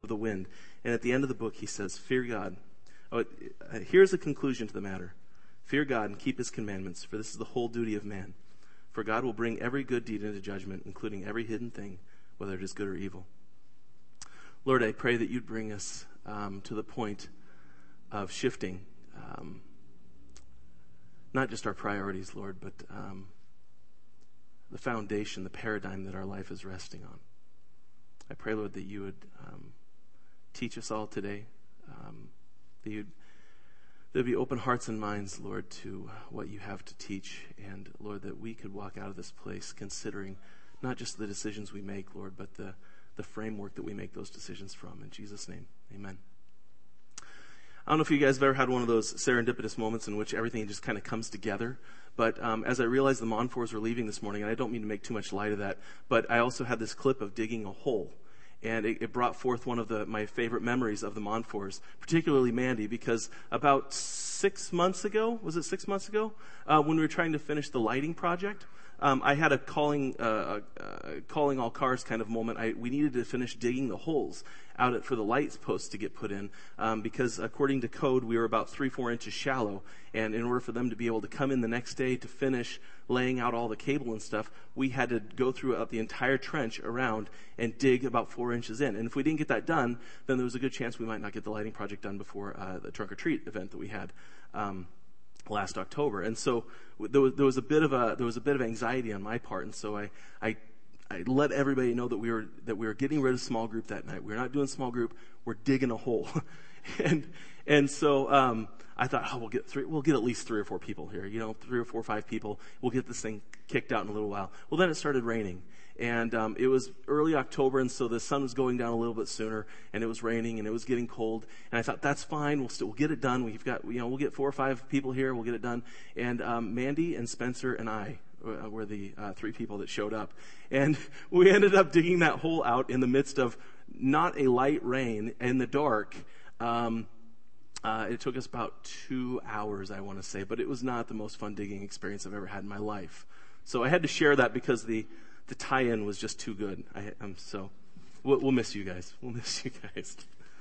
with the wind. And at the end of the book, he says, fear God. Here's the conclusion to the matter. Fear God and keep his commandments, for this is the whole duty of man. For God will bring every good deed into judgment, including every hidden thing, whether it is good or evil. Lord, I pray that you'd bring us to the point of shifting not just our priorities, Lord, but the foundation, the paradigm that our life is resting on. I pray, Lord, that you would teach us all today, that there'd be open hearts and minds, Lord, to what you have to teach, and, Lord, that we could walk out of this place considering not just the decisions we make, Lord, but the framework that we make those decisions from. In Jesus' name, amen. I don't know if you guys have ever had one of those serendipitous moments in which everything just kind of comes together. But as I realized the Monfors were leaving this morning, and I don't mean to make too much light of that, but I also had this clip of digging a hole. And it brought forth one of my favorite memories of the Monfors, particularly Mandy, because about 6 months ago, was it 6 months ago, when we were trying to finish the lighting project, I had a calling all cars kind of moment. We needed to finish digging the holes out for the light posts to get put in, because according to code, we were about 3-4 inches shallow. And in order for them to be able to come in the next day to finish laying out all the cable and stuff, we had to go throughout the entire trench around and dig about 4 inches in. And if we didn't get that done, then there was a good chance we might not get the lighting project done before the trunk or treat event that we had last October. And so there was a bit of anxiety on my part, and so I let everybody know that we were getting rid of small group that night. We're not doing small group. We're digging a hole, and so I thought, we'll get at least 3 or 4 people here. 3 or 4 or 5 people. We'll get this thing kicked out in a little while. Well, then it started raining. And it was early October, and so the sun was going down a little bit sooner, and it was raining, and it was getting cold. And I thought, that's fine. We'll get it done. We'll get 4 or 5 people here. We'll get it done. And Mandy and Spencer and I were the 3 people that showed up. And we ended up digging that hole out in the midst of not a light rain in the dark. It took us about 2 hours, I want to say, but it was not the most fun digging experience I've ever had in my life. So I had to share that because the tie-in was just too good. So we'll miss you guys. We'll miss you guys.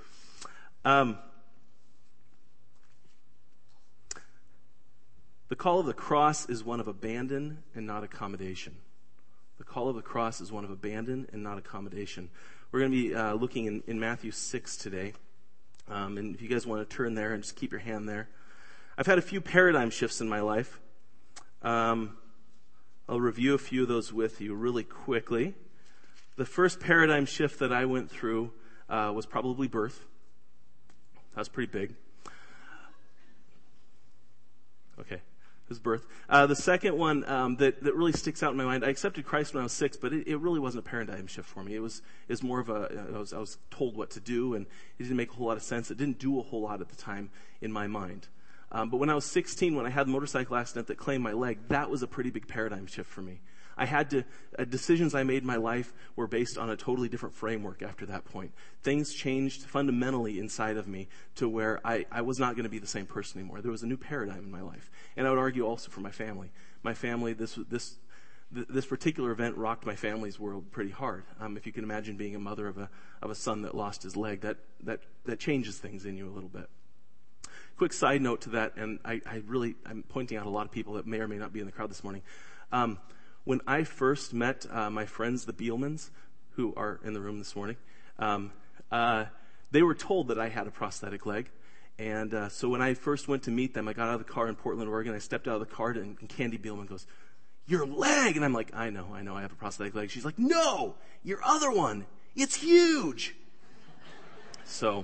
The call of the cross is one of abandon and not accommodation. The call of the cross is one of abandon and not accommodation. We're going to be looking in Matthew 6 today. And if you guys want to turn there and just keep your hand there. I've had a few paradigm shifts in my life. I'll review a few of those with you really quickly. The first paradigm shift that I went through was probably birth. That was pretty big. Okay, it was birth. The second one that really sticks out in my mind, I accepted Christ when I was 6, but it really wasn't a paradigm shift for me. It was more of I was told what to do, and it didn't make a whole lot of sense. It didn't do a whole lot at the time in my mind. But when I was 16, when I had the motorcycle accident that claimed my leg, that was a pretty big paradigm shift for me. Decisions I made in my life were based on a totally different framework after that point. Things changed fundamentally inside of me to where I was not going to be the same person anymore. There was a new paradigm in my life. And I would argue also for my family. My family, this particular event rocked my family's world pretty hard. If you can imagine being a mother of a son that lost his leg, that changes things in you a little bit. Quick side note to that, and I'm pointing out a lot of people that may or may not be in the crowd this morning. When I first met my friends, the Beelmans, who are in the room this morning, they were told that I had a prosthetic leg. And so when I first went to meet them, I got out of the car in Portland, Oregon. I stepped out of the car, and Candy Beelman goes, "Your leg!" And I'm like, I know, I have a prosthetic leg. She's like, "No, your other one. It's huge." So,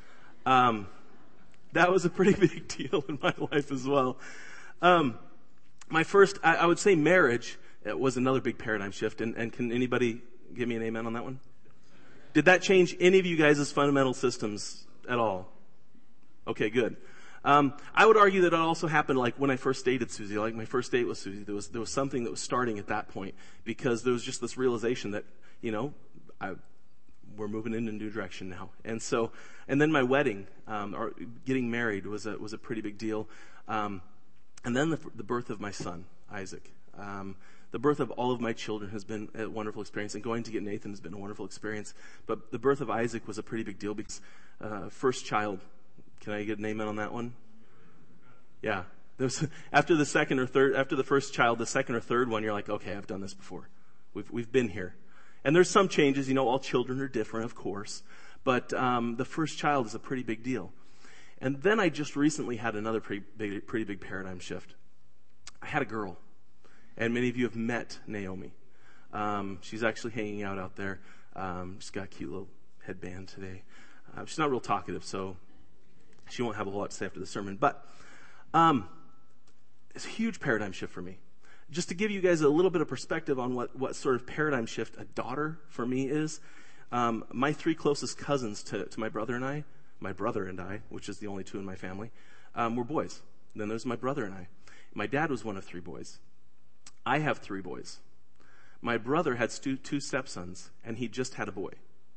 that was a pretty big deal in my life as well. My first, I would say marriage was another big paradigm shift. And can anybody give me an amen on that one? Did that change any of you guys' fundamental systems at all? Okay, good. I would argue that it also happened like when I first dated Susie. Like my first date with Susie, there was something that was starting at that point because there was just this realization that, we're moving in a new direction now. And then my wedding, or getting married was a pretty big deal. And then the birth of my son, Isaac. The birth of all of my children has been a wonderful experience, and going to get Nathan has been a wonderful experience. But the birth of Isaac was a pretty big deal because first child. Can I get an amen on that one? Yeah. After the first child, the second or third one, you're like, okay, I've done this before. We've been here. And there's some changes. All children are different, of course. But the first child is a pretty big deal. And then I just recently had another pretty big paradigm shift. I had a girl. And many of you have met Naomi. She's actually hanging out there. She's got a cute little headband today. She's not real talkative, so she won't have a whole lot to say after the sermon. But it's a huge paradigm shift for me. Just to give you guys a little bit of perspective on what sort of paradigm shift a daughter for me is, my three closest cousins to my brother and I, which is the only two in my family, were boys. And then there's my brother and I. My dad was one of three boys. I have three boys. My brother had two stepsons, and he just had a boy.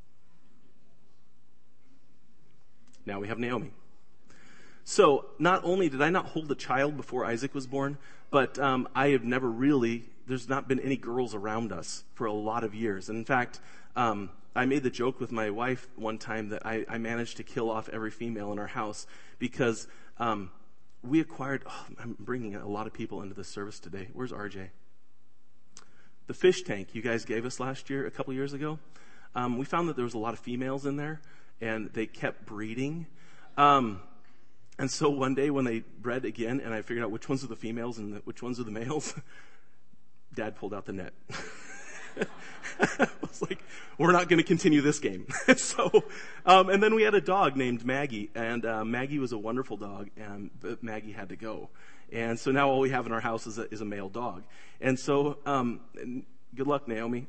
Now we have Naomi. So not only did I not hold a child before Isaac was born, but I have never really, there's not been any girls around us for a lot of years. And in fact, I made the joke with my wife one time that I managed to kill off every female in our house because we acquired, I'm bringing a lot of people into this service today. Where's RJ? The fish tank you guys gave us a couple years ago, we found that there was a lot of females in there, and they kept breeding. And so one day when they bred again, and I figured out which ones are the females and which ones are the males, Dad pulled out the net. I was like, we're not going to continue this game. And then we had a dog named Maggie, and Maggie was a wonderful dog, but Maggie had to go. And so now all we have in our house is a male dog. And so, good luck, Naomi.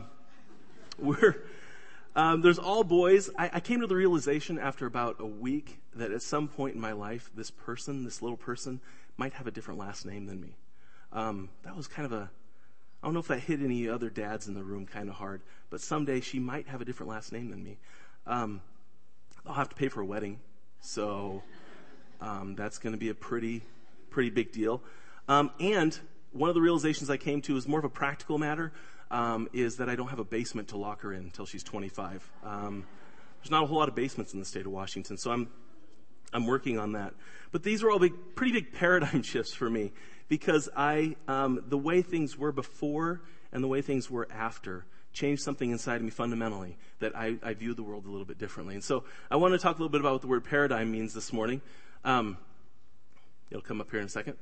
There's all boys. I came to the realization after about a week that at some point in my life, this little person, might have a different last name than me. That was kind of I don't know if that hit any other dads in the room kind of hard, but someday she might have a different last name than me. I'll have to pay for a wedding, so that's going to be a pretty big deal. And one of the realizations I came to is more of a practical matter, is that I don't have a basement to lock her in until she's 25. There's not a whole lot of basements in the state of Washington, so I'm working on that. But these were all pretty big paradigm shifts for me because the way things were before and the way things were after changed something inside of me fundamentally, that I view the world a little bit differently. And so I want to talk a little bit about what the word paradigm means this morning. It'll come up here in a second.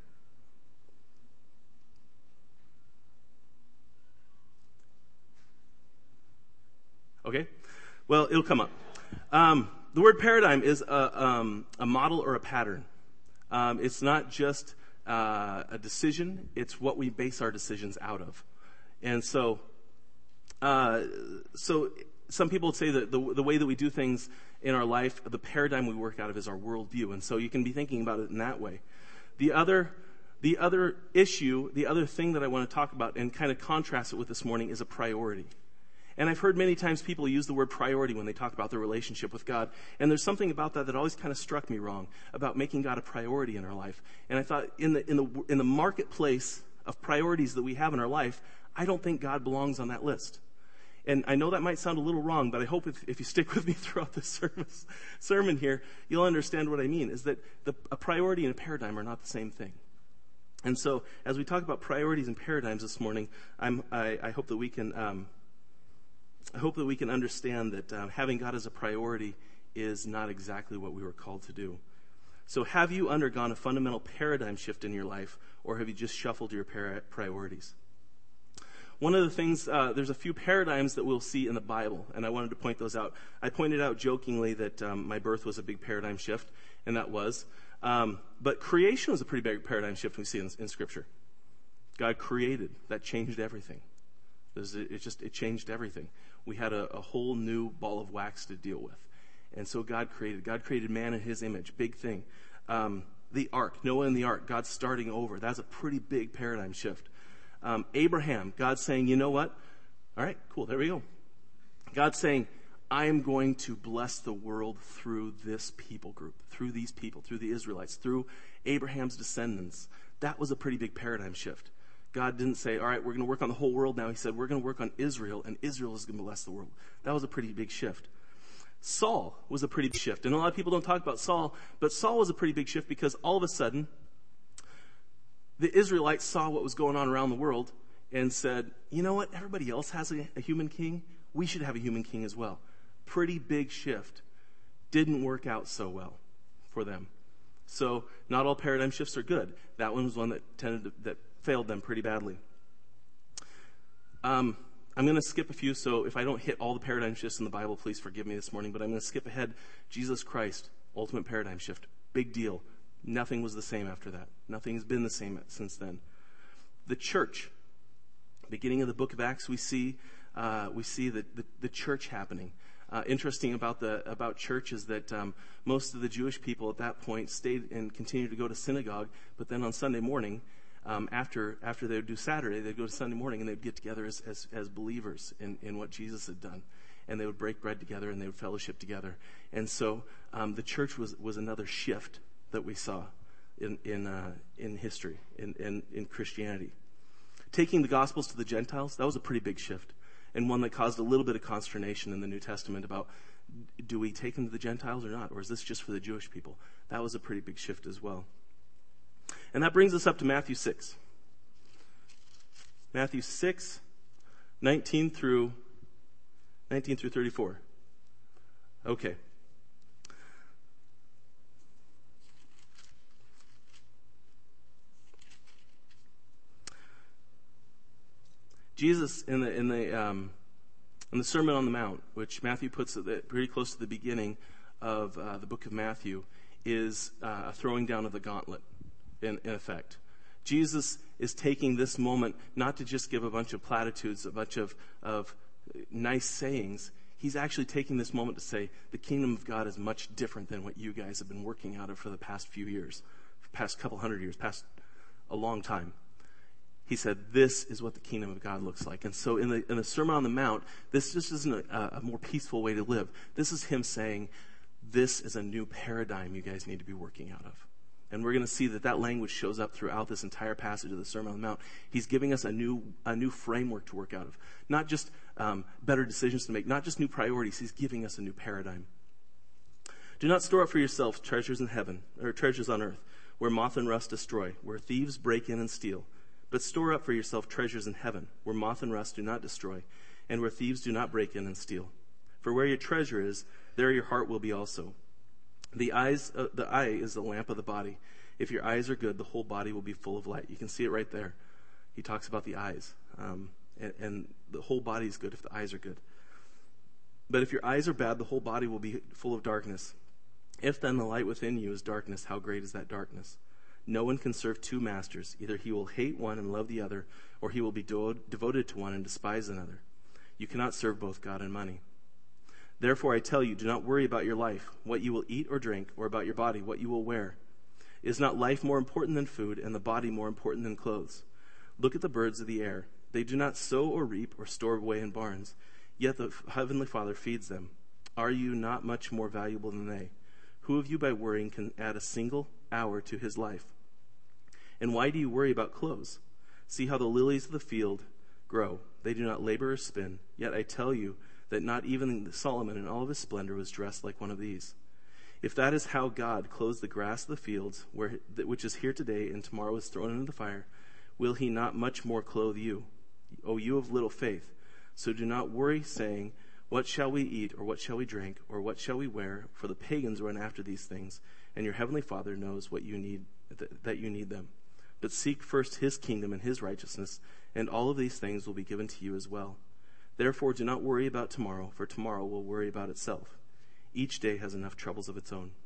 Okay? Well, it'll come up. The word paradigm is a model or a pattern. It's not just a decision. It's what we base our decisions out of. And so some people would say that the way that we do things in our life, the paradigm we work out of is our worldview. And so you can be thinking about it in that way. The other issue, the other thing that I want to talk about and kind of contrast it with this morning is a priority. And I've heard many times people use the word priority when they talk about their relationship with God. And there's something about that always kind of struck me wrong, about making God a priority in our life. And I thought in the marketplace of priorities that we have in our life, I don't think God belongs on that list. And I know that might sound a little wrong, but I hope if you stick with me throughout this sermon here, you'll understand what I mean, is that a priority and a paradigm are not the same thing. And so as we talk about priorities and paradigms this morning, I hope that we can understand that having God as a priority is not exactly what we were called to do. So have you undergone a fundamental paradigm shift in your life, or have you just shuffled your priorities? One of the things, there's a few paradigms that we'll see in the Bible, and I wanted to point those out. I pointed out jokingly that my birth was a big paradigm shift, and that was. But creation was a pretty big paradigm shift we see in Scripture. God created. That changed everything. It changed everything. We had a whole new ball of wax to deal with. And so God created man in his image. Big thing. The ark, Noah and the ark, God starting over. That's a pretty big paradigm shift. Abraham, God saying, you know what? All right, cool, there we go. God saying, I am going to bless the world through this people group, through these people, through the Israelites, through Abraham's descendants. That was a pretty big paradigm shift. God didn't say, all right, we're going to work on the whole world now. He said, we're going to work on Israel, and Israel is going to bless the world. That was a pretty big shift. Saul was a pretty big shift. And a lot of people don't talk about Saul, but Saul was a pretty big shift because all of a sudden, the Israelites saw what was going on around the world and said, you know what, everybody else has a human king. We should have a human king as well. Pretty big shift. Didn't work out so well for them. So not all paradigm shifts are good. That one was one that failed them pretty badly. I'm going to skip a few, so if I don't hit all the paradigm shifts in the Bible, please forgive me this morning, but I'm going to skip ahead. Jesus Christ, ultimate paradigm shift. Big deal. Nothing was the same after that. Nothing has been the same since then. The church. Beginning of the book of Acts, we see the church happening. Interesting about church is that most of the Jewish people at that point stayed and continued to go to synagogue, but then on Sunday morning, after they would do Saturday, they'd go to Sunday morning and they'd get together as believers in what Jesus had done. And they would break bread together and they would fellowship together. And so the church was another shift that we saw in history, in Christianity. Taking the Gospels to the Gentiles, that was a pretty big shift. And one that caused a little bit of consternation in the New Testament about, do we take them to the Gentiles or not? Or is this just for the Jewish people? That was a pretty big shift as well. And that brings us up to Matthew 6. Matthew 6, 19 through 34. Okay. Jesus in the Sermon on the Mount, which Matthew puts pretty close to the beginning of the book of Matthew, is a throwing down of the gauntlet. In effect, Jesus is taking this moment not to just give a bunch of platitudes, a bunch of nice sayings. He's actually taking this moment to say the kingdom of God is much different than what you guys have been working out of for the past few years, past couple hundred years, past a long time. He said, this is what the kingdom of God looks like. And so in the Sermon on the Mount, this just isn't a more peaceful way to live. This is him saying, this is a new paradigm you guys need to be working out of. And we're going to see that language shows up throughout this entire passage of the Sermon on the Mount. He's giving us a new framework to work out of. Not just better decisions to make, not just new priorities. He's giving us a new paradigm. Do not store up for yourselves treasures in heaven, or treasures on earth, where moth and rust destroy, where thieves break in and steal. But store up for yourself treasures in heaven, where moth and rust do not destroy, and where thieves do not break in and steal. For where your treasure is, there your heart will be also. The eye is the lamp of the body. If your eyes are good, the whole body will be full of light. You can see it right there. He talks about the eyes. And the whole body is good if the eyes are good. But if your eyes are bad, the whole body will be full of darkness. If then the light within you is darkness, how great is that darkness? No one can serve two masters. Either he will hate one and love the other, or he will be devoted to one and despise another. You cannot serve both God and money. Therefore, I tell you, do not worry about your life, what you will eat or drink, or about your body, what you will wear. Is not life more important than food, and the body more important than clothes? Look at the birds of the air. They do not sow or reap or store away in barns, yet the heavenly Father feeds them. Are you not much more valuable than they? Who of you by worrying can add a single hour to his life? And why do you worry about clothes? See how the lilies of the field grow. They do not labor or spin. Yet I tell you that not even Solomon in all of his splendor was dressed like one of these. If that is how God clothes the grass of the fields, which is here today and tomorrow is thrown into the fire, will he not much more clothe you, O you of little faith? So do not worry, saying, what shall we eat, or what shall we drink, or what shall we wear? For the pagans run after these things, and your heavenly Father knows what you need, that you need them. But seek first his kingdom and his righteousness, and all of these things will be given to you as well. Therefore, do not worry about tomorrow, for tomorrow will worry about itself. Each day has enough troubles of its own.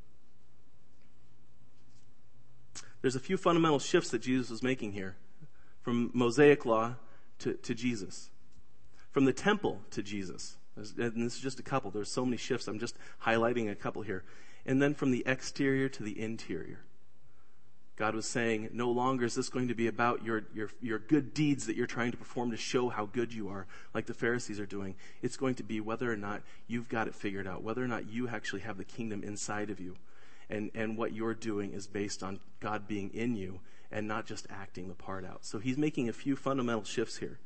There's a few fundamental shifts that Jesus was making here, from Mosaic law to Jesus, from the temple to Jesus. And this is just a couple. There's so many shifts. I'm just highlighting a couple here. And then from the exterior to the interior. God was saying, no longer is this going to be about your good deeds that you're trying to perform to show how good you are, like the Pharisees are doing. It's going to be whether or not you've got it figured out, whether or not you actually have the kingdom inside of you. And what you're doing is based on God being in you and not just acting the part out. So he's making a few fundamental shifts here.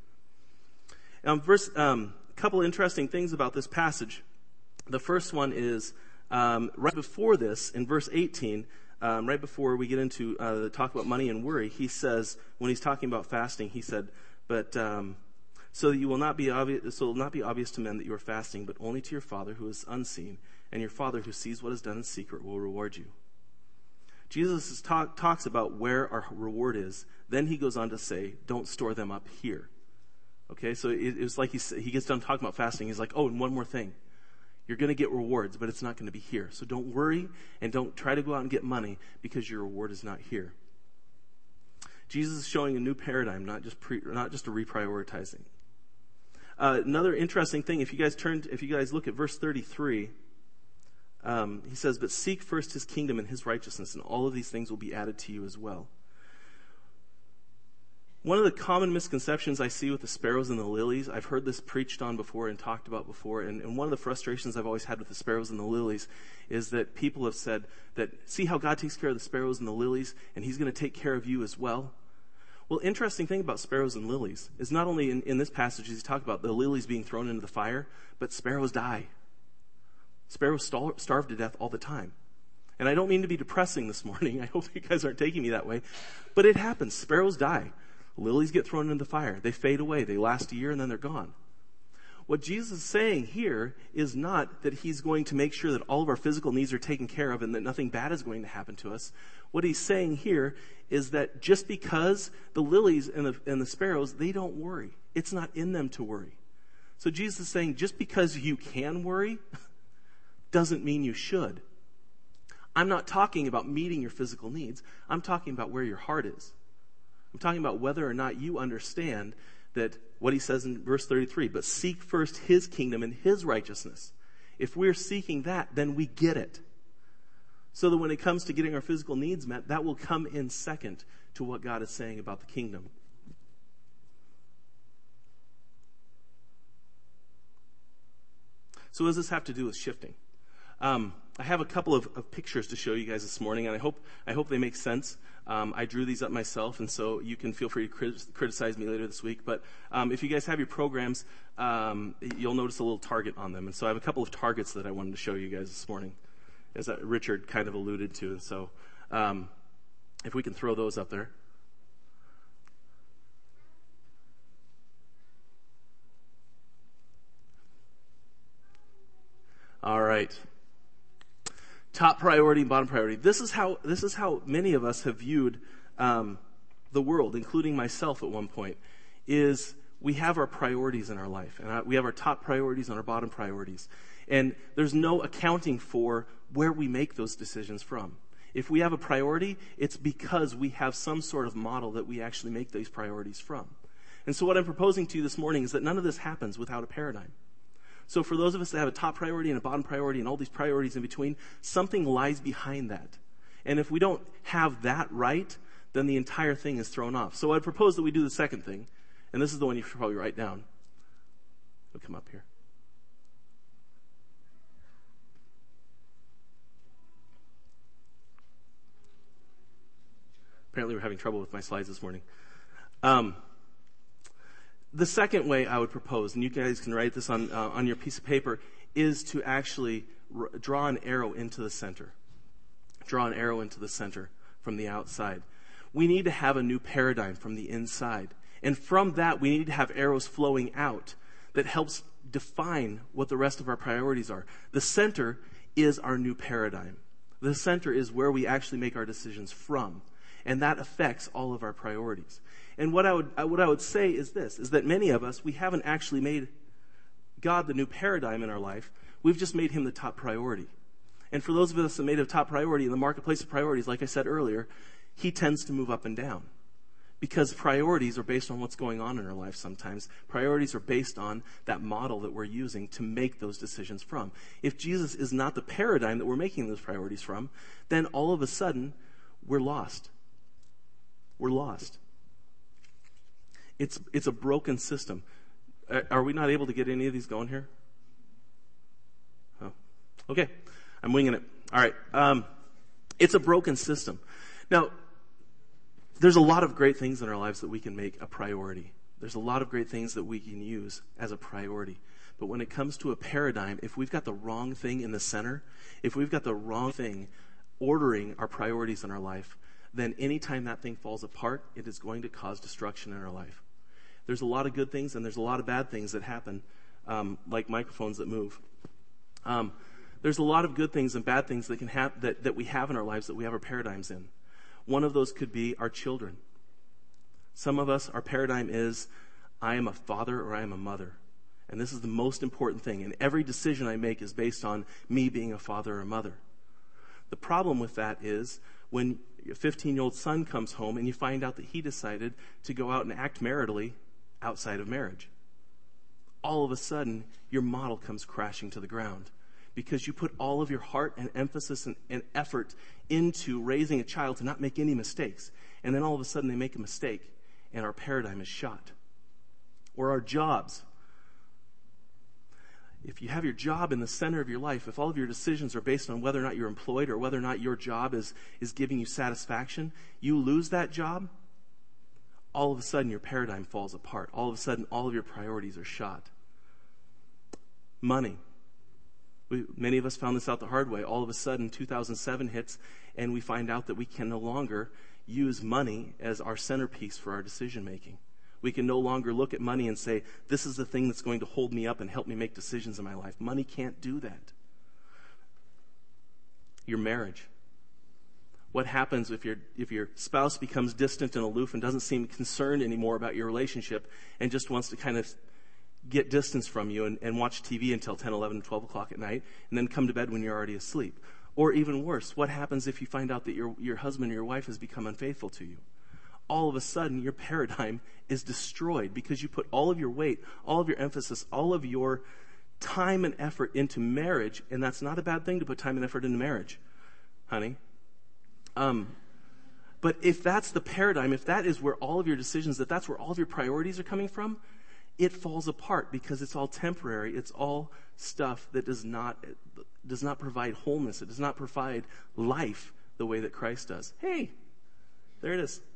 Couple interesting things about this passage. The first one is right before this, in verse 18, right before we get into the talk about money and worry, he says, when he's talking about fasting, he said, but so that you will not be obvious, so it will not be obvious to men that you are fasting, but only to your Father who is unseen, and your Father who sees what is done in secret will reward you. Jesus talks about where our reward is. Then he goes on to say, don't store them up here. Okay, so it was like he gets done talking about fasting. He's like, oh, and one more thing. You're going to get rewards, but it's not going to be here. So don't worry and don't try to go out and get money because your reward is not here. Jesus is showing a new paradigm, not just a reprioritizing. Another interesting thing, if you guys look at verse 33, he says, but seek first his kingdom and his righteousness, and all of these things will be added to you as well. One of the common misconceptions I see with the sparrows and the lilies, I've heard this preached on before and talked about before, and one of the frustrations I've always had with the sparrows and the lilies is that people have said that, see how God takes care of the sparrows and the lilies, and he's going to take care of you as well. Well, interesting thing about sparrows and lilies is not only in this passage does he talk about the lilies being thrown into the fire, but sparrows die. Sparrows starve to death all the time. And I don't mean to be depressing this morning. I hope you guys aren't taking me that way. But it happens. Sparrows die. Lilies get thrown into the fire. They fade away. They last a year and then they're gone. What Jesus is saying here is not that he's going to make sure that all of our physical needs are taken care of and that nothing bad is going to happen to us. What he's saying here is that just because the lilies and the sparrows, they don't worry. It's not in them to worry. So Jesus is saying just because you can worry doesn't mean you should. I'm not talking about meeting your physical needs. I'm talking about where your heart is. I'm talking about whether or not you understand that what he says in verse 33, but seek first his kingdom and his righteousness. If we're seeking that, then we get it. So that when it comes to getting our physical needs met, that will come in second to what God is saying about the kingdom. So what does this have to do with shifting? I have a couple of pictures to show you guys this morning, and I hope they make sense. I drew these up myself, and so you can feel free to criticize me later this week. But if you guys have your programs, you'll notice a little target on them. And so I have a couple of targets that I wanted to show you guys this morning, as Richard kind of alluded to. And so if we can throw those up there. All right. Top priority and bottom priority. This is how many of us have viewed the world, including myself at one point, is we have our priorities in our life. And we have our top priorities and our bottom priorities. And there's no accounting for where we make those decisions from. If we have a priority, it's because we have some sort of model that we actually make these priorities from. And so what I'm proposing to you this morning is that none of this happens without a paradigm. So for those of us that have a top priority and a bottom priority and all these priorities in between, something lies behind that. And if we don't have that right, then the entire thing is thrown off. So I propose that we do the second thing, and this is the one you should probably write down. It'll come up here. Apparently we're having trouble with my slides this morning. The second way I would propose, and you guys can write this on your piece of paper, is to actually draw an arrow into the center. Draw an arrow into the center from the outside. We need to have a new paradigm from the inside. And from that, we need to have arrows flowing out that helps define what the rest of our priorities are. The center is our new paradigm. The center is where we actually make our decisions from. And that affects all of our priorities. And what I would say is this, is that many of us, we haven't actually made God the new paradigm in our life. We've just made him the top priority. And for those of us that made him top priority in the marketplace of priorities, like I said earlier, he tends to move up and down. Because priorities are based on what's going on in our life sometimes. Priorities are based on that model that we're using to make those decisions from. If Jesus is not the paradigm that we're making those priorities from, then all of a sudden, we're lost. We're lost. It's a broken system. Are we not able to get any of these going here? Oh, okay. I'm winging it. All right. It's a broken system. Now, There's a lot of great things in our lives that we can make a priority. There's a lot of great things that we can use as a priority. But when it comes to a paradigm, if we've got the wrong thing in the center, if we've got the wrong thing ordering our priorities in our life, then anytime that thing falls apart, it is going to cause destruction in our life. There's a lot of good things and there's a lot of bad things that happen, like microphones that move. There's a lot of good things and bad things that can that we have in our lives that we have our paradigms in. One of those could be our children. Some of us, our paradigm is, I am a father or I am a mother. And this is the most important thing. And every decision I make is based on me being a father or a mother. The problem with that is when a 15-year-old son comes home and you find out that he decided to go out and act maritally outside of marriage. All of a sudden, your model comes crashing to the ground because you put all of your heart and emphasis and effort into raising a child to not make any mistakes. And then all of a sudden they make a mistake and our paradigm is shot. Or our jobs. If you have your job in the center of your life, if all of your decisions are based on whether or not you're employed or whether or not your job is giving you satisfaction, you lose that job, all of a sudden your paradigm falls apart. All of a sudden all of your priorities are shot. Money. Many of us found this out the hard way. All of a sudden 2007 hits and we find out that we can no longer use money as our centerpiece for our decision making. We can no longer look at money and say, this is the thing that's going to hold me up and help me make decisions in my life. Money can't do that. Your marriage. What happens if your spouse becomes distant and aloof and doesn't seem concerned anymore about your relationship and just wants to kind of get distance from you and watch TV until 10, 11, 12 o'clock at night and then come to bed when you're already asleep? Or even worse, what happens if you find out that your husband or your wife has become unfaithful to you? All of a sudden, your paradigm is destroyed because you put all of your weight, all of your emphasis, all of your time and effort into marriage, and that's not a bad thing to put time and effort into marriage, honey. But if that's the paradigm, if that is where all of your decisions, if that's where all of your priorities are coming from, it falls apart because it's all temporary. It's all stuff that does not provide wholeness. It does not provide life the way that Christ does. Hey, there it is.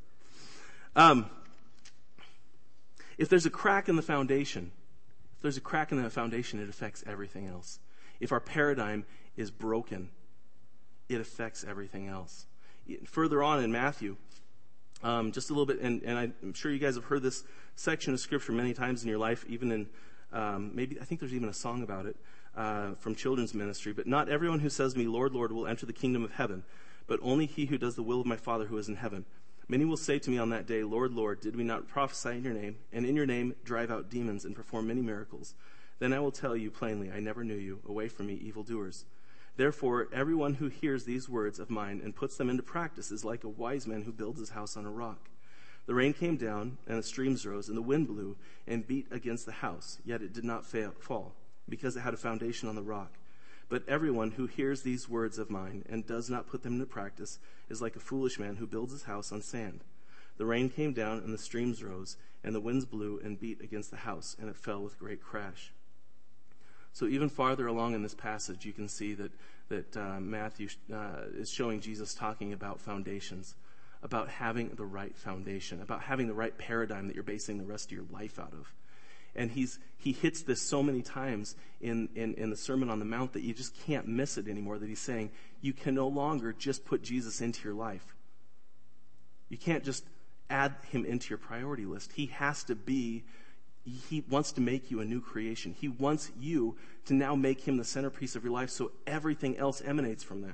If there's a crack in the foundation, it affects everything else. If our paradigm is broken, it affects everything else. Further on in Matthew, just a little bit, and I'm sure you guys have heard this section of scripture many times in your life, even in, I think there's even a song about it, from children's ministry. But not everyone who says to me, Lord, Lord, will enter the kingdom of heaven, but only he who does the will of my Father who is in heaven. Many will say to me on that day, Lord, Lord, did we not prophesy in your name, and in your name drive out demons and perform many miracles? Then I will tell you plainly, I never knew you. Away from me, evildoers. Therefore, everyone who hears these words of mine and puts them into practice is like a wise man who builds his house on a rock. The rain came down, and the streams rose, and the wind blew and beat against the house, yet it did not fall, because it had a foundation on the rock. But everyone who hears these words of mine and does not put them into practice is like a foolish man who builds his house on sand. The rain came down, and the streams rose, and the winds blew and beat against the house, and it fell with great crash. So even farther along in this passage, you can see that Matthew is showing Jesus talking about foundations, about having the right foundation, about having the right paradigm that you're basing the rest of your life out of. And he hits this so many times in the Sermon on the Mount that you just can't miss it anymore, that he's saying you can no longer just put Jesus into your life. You can't just add him into your priority list. He wants to make you a new creation. He wants you to now make him the centerpiece of your life so everything else emanates from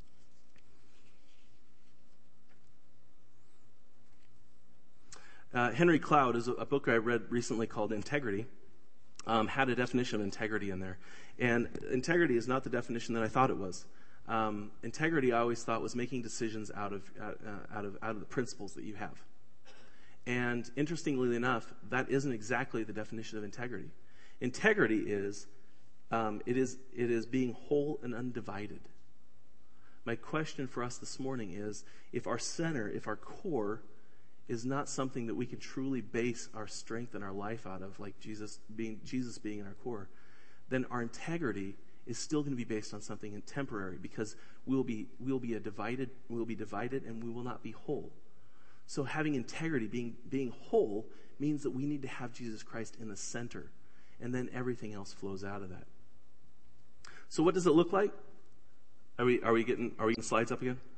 that. Henry Cloud is a book I read recently called Integrity. Had a definition of integrity in there. And integrity is not the definition that I thought it was. Integrity I always thought was making decisions out of the principles that you have. And interestingly enough, that isn't exactly the definition of integrity. Integrity is being whole and undivided. My question for us this morning is, if our center, if our core is not something that we can truly base our strength and our life out of, like Jesus being in our core, then our integrity is still going to be based on something temporary, because we'll be divided and we will not be whole. So having integrity, being whole, means that we need to have Jesus Christ in the center. And then everything else flows out of that. So what does it look like? Are we getting slides up again?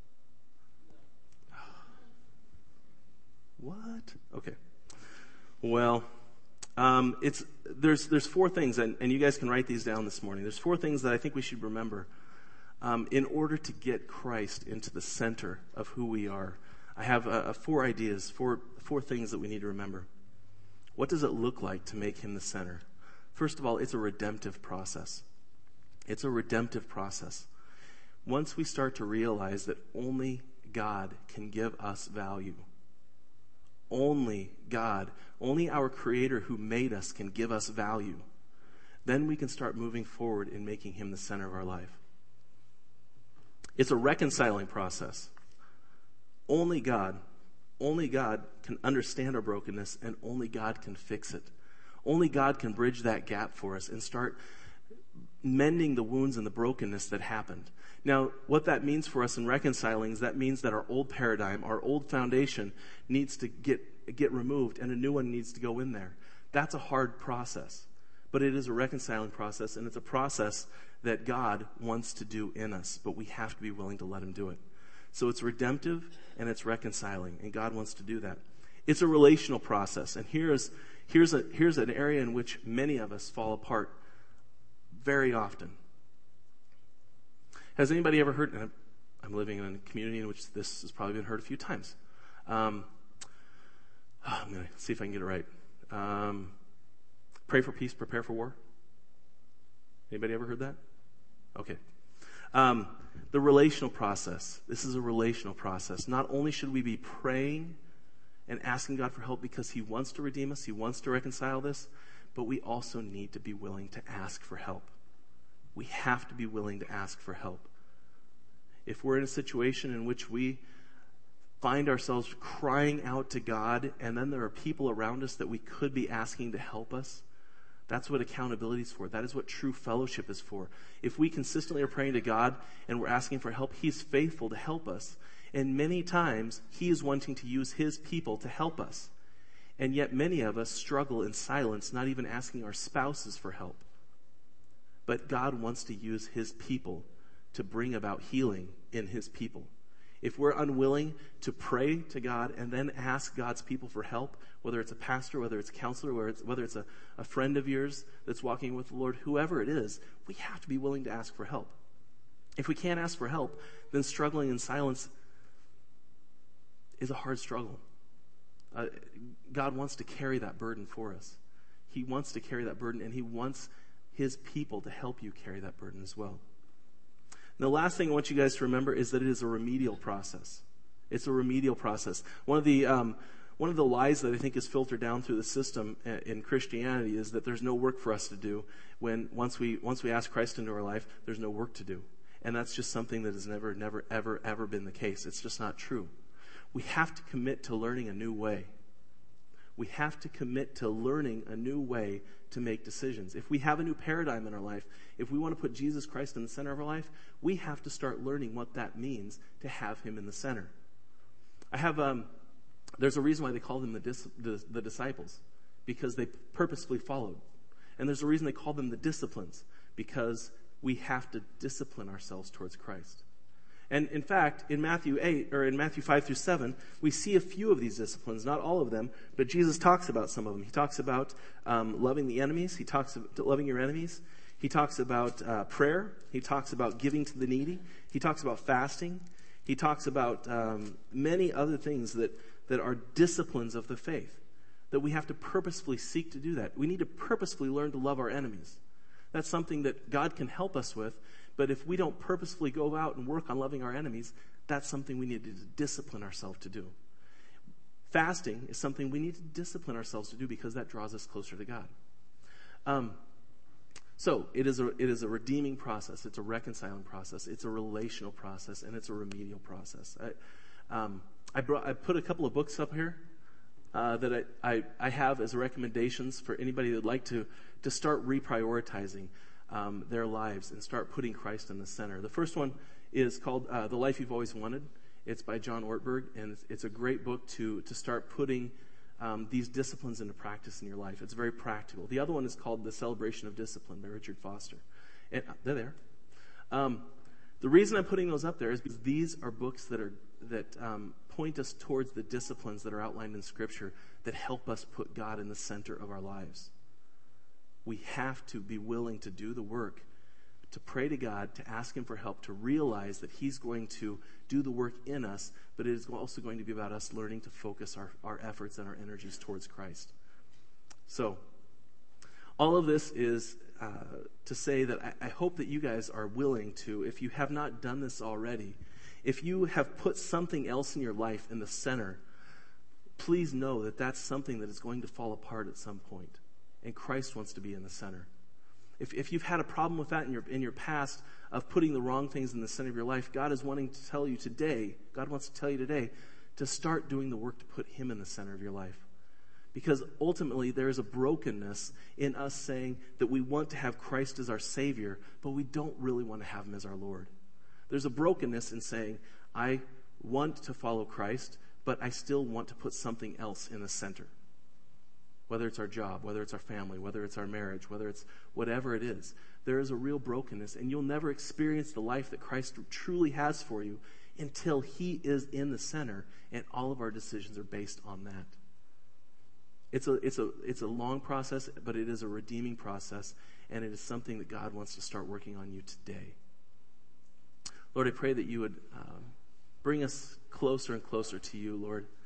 What? Okay. Well, there's 4 things, and you guys can write these down this morning. There's 4 things that I think we should remember in order to get Christ into the center of who we are. I have 4 ideas, 4 things that we need to remember. What does it look like to make him the center? First of all, it's a redemptive process. It's a redemptive process. Once we start to realize that only God can give us value, only God, only our Creator who made us can give us value, then we can start moving forward in making him the center of our life. It's a reconciling process. Only God can understand our brokenness, and only God can fix it. Only God can bridge that gap for us and start mending the wounds and the brokenness that happened. Now, what that means for us in reconciling is that means that our old paradigm, our old foundation needs to get removed, and a new one needs to go in there. That's a hard process, but it is a reconciling process, and it's a process that God wants to do in us, but we have to be willing to let him do it. So it's redemptive and it's reconciling, and God wants to do that. It's a relational process, and here's an area in which many of us fall apart very often. Has anybody ever heard, and I'm living in a community in which this has probably been heard a few times. I'm going to see if I can get it right. Pray for peace, prepare for war. Anybody ever heard that? Okay. The relational process. This is a relational process. Not only should we be praying and asking God for help because he wants to redeem us, he wants to reconcile this, but we also need to be willing to ask for help. We have to be willing to ask for help. If we're in a situation in which we find ourselves crying out to God, and then there are people around us that we could be asking to help us, that's what accountability is for. That is what true fellowship is for. If we consistently are praying to God and we're asking for help, he's faithful to help us. And many times, he is wanting to use his people to help us. And yet many of us struggle in silence, not even asking our spouses for help. But God wants to use his people to bring about healing in his people. If we're unwilling to pray to God and then ask God's people for help, whether it's a pastor, whether it's a counselor, whether it's a friend of yours that's walking with the Lord, whoever it is, we have to be willing to ask for help. If we can't ask for help, then struggling in silence is a hard struggle. God wants to carry that burden for us. He wants to carry that burden, and he wants his people to help you carry that burden as well. And the last thing I want you guys to remember is that it is a remedial process. It's a remedial process. One of the lies that I think is filtered down through the system in Christianity is that there's no work for us to do. Once we ask Christ into our life, there's no work to do. And that's just something that has never, ever been the case. It's just not true. We have to commit to learning a new way. We have to commit to learning a new way to make decisions. If we have a new paradigm in our life, if we want to put Jesus Christ in the center of our life, we have to start learning what that means to have him in the center. There's a reason why they call them the disciples, because they purposefully followed. And there's a reason they call them the disciplines, because we have to discipline ourselves towards Christ. And in fact, in Matthew 5 through 7, we see a few of these disciplines, not all of them, but Jesus talks about some of them. He talks about loving the enemies. He talks about loving your enemies. He talks about prayer. He talks about giving to the needy. He talks about fasting. He talks about many other things that are disciplines of the faith, that we have to purposefully seek to do that. We need to purposefully learn to love our enemies. That's something that God can help us with. But if we don't purposefully go out and work on loving our enemies, that's something we need to discipline ourselves to do. Fasting is something we need to discipline ourselves to do because that draws us closer to God. So it is a redeeming process. It's a reconciling process. It's a relational process, and it's a remedial process. I put a couple of books up here that I have as recommendations for anybody that would like to start reprioritizing their lives and start putting Christ in the center. The first one is called The Life You've Always Wanted. It's by John Ortberg, and it's a great book to start putting these disciplines into practice in your life. It's very practical. The other one is called The Celebration of Discipline by Richard Foster. And they're there. The reason I'm putting those up there is because these are books that point us towards the disciplines that are outlined in Scripture that help us put God in the center of our lives. We have to be willing to do the work, to pray to God, to ask Him for help, to realize that He's going to do the work in us, but it is also going to be about us learning to focus our efforts and our energies towards Christ. So, all of this is to say that I hope that you guys are willing to, if you have not done this already, if you have put something else in your life in the center, please know that that's something that is going to fall apart at some point. And Christ wants to be in the center. If you've had a problem with that in your past of putting the wrong things in the center of your life, God is wanting to tell you today, God wants to tell you today, to start doing the work to put Him in the center of your life. Because ultimately there is a brokenness in us saying that we want to have Christ as our Savior, but we don't really want to have Him as our Lord. There's a brokenness in saying, I want to follow Christ, but I still want to put something else in the center. Whether it's our job, whether it's our family, whether it's our marriage, whether it's whatever it is, there is a real brokenness, and you'll never experience the life that Christ truly has for you until He is in the center, and all of our decisions are based on that. It's a long process, but it is a redeeming process, and it is something that God wants to start working on you today. Lord, I pray that you would bring us closer and closer to you, Lord.